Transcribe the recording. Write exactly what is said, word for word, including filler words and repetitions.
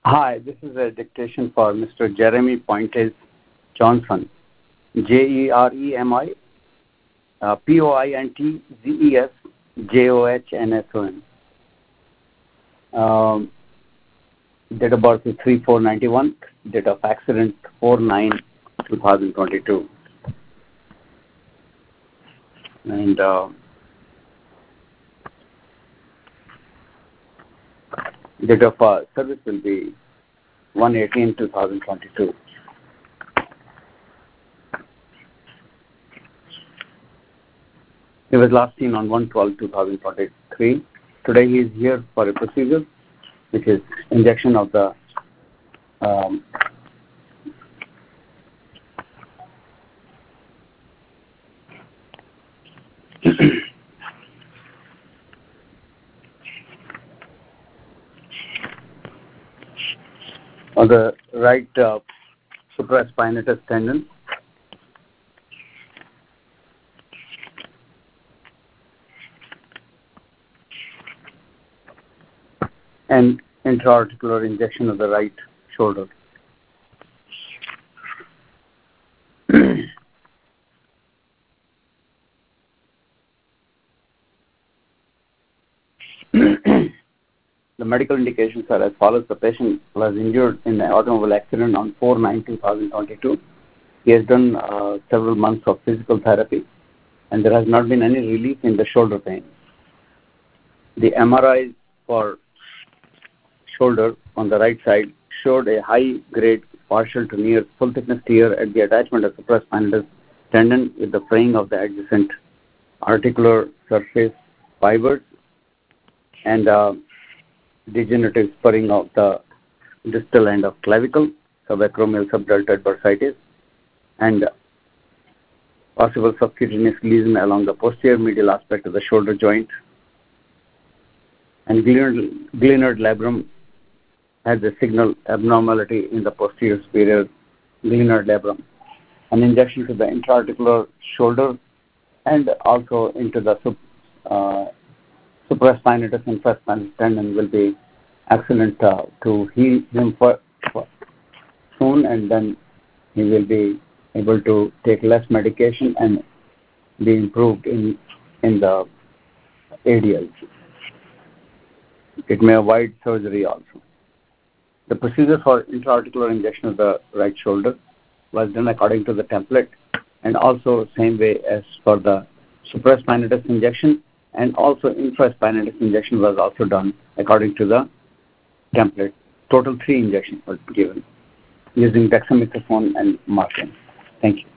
Hi, this is a dictation for Mister Jeremy Pointes Johnson, J E R E M I, uh, P O I N T Z E S J O H N S O N. Um, date of birth is three four ninety-one, date of accident four nine twenty twenty-two. And uh, date of uh, service will be one eighteen twenty twenty-two. He was last seen on one twelve twenty twenty-three. Today he is here for a procedure, which is injection of the um, on the right uh, supraspinatus tendon. And intra-articular injection of the right shoulder. The medical indications are as follows. The patient was injured in an automobile accident on four nine twenty twenty-two. He has done uh, several months of physical therapy, and there has not been any relief in the shoulder pain. The M R I for shoulder on the right side showed a high-grade partial to near full-thickness tear at the attachment of supraspinatus tendon with the fraying of the adjacent articular surface fibers and uh, degenerative spurring of the distal end of clavicle, subacromial subdeltoid bursitis, and possible subcutaneous lesion along the posterior medial aspect of the shoulder joint. And Glennard, Glennard labrum has a signal abnormality in the posterior superior Glennard labrum. An injection to the intra-articular shoulder and also into the sub, uh, supraspinatus and infraspinatus tendon will be excellent uh, to heal him for, for soon, and then he will be able to take less medication and be improved in in the A D L. It may avoid surgery also. The procedure for intra-articular injection of the right shoulder was done according to the template, and also same way as for the supraspinatus injection, and also infraspinatus injection was also done according to the template. Total three injections were given using dexamethasone and morphine. Thank you.